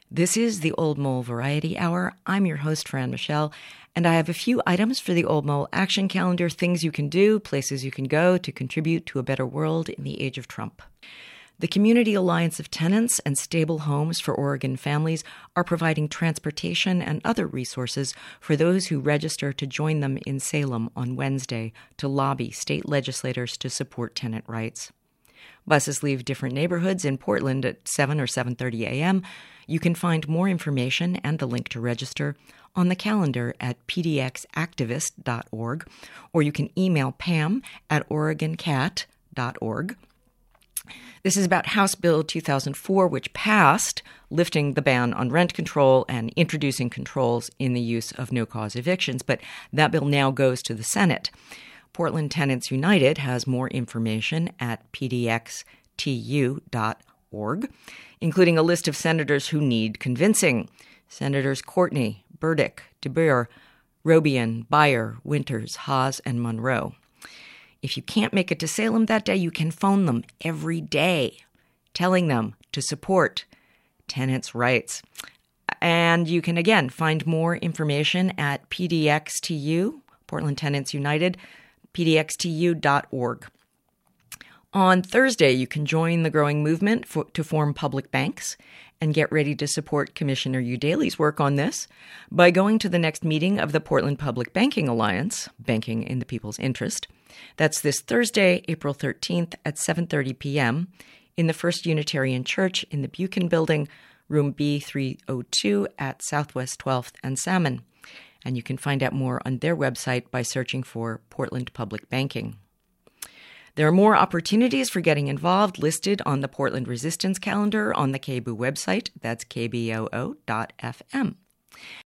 This is the Old Mole Variety Hour. I'm your host, Fran Michelle, and I have a few items for the Old Mole Action Calendar, things you can do, places you can go to contribute to a better world in the age of Trump. The Community Alliance of Tenants and Stable Homes for Oregon Families are providing transportation and other resources for those who register to join them in Salem on Wednesday to lobby state legislators to support tenant rights. Buses leave different neighborhoods in Portland at 7 or 7:30 a.m. You can find more information and the link to register on the calendar at pdxactivist.org, or you can email Pam at oregoncat.org. This is about House Bill 2004, which passed, lifting the ban on rent control and introducing controls in the use of no-cause evictions, but that bill now goes to the Senate. Portland Tenants United has more information at pdxtu.org, including a list of senators who need convincing. Senators Courtney, Burdick, DeBoer, Robian, Beyer, Winters, Haas, and Monroe. If you can't make it to Salem that day, you can phone them every day, telling them to support tenants' rights. And you can, again, find more information at PDXTU, Portland Tenants United, pdxtu.org. On Thursday, you can join the growing movement to form public banks and get ready to support Commissioner Udaley's work on this by going to the next meeting of the Portland Public Banking Alliance, Banking in the People's Interest. That's this Thursday, April 13th at 7:30 p.m. in the First Unitarian Church in the Buchan Building, room B302 at Southwest 12th and Salmon. And you can find out more on their website by searching for Portland Public Banking. There are more opportunities for getting involved listed on the Portland Resistance Calendar on the KBOO website. That's kboo.fm.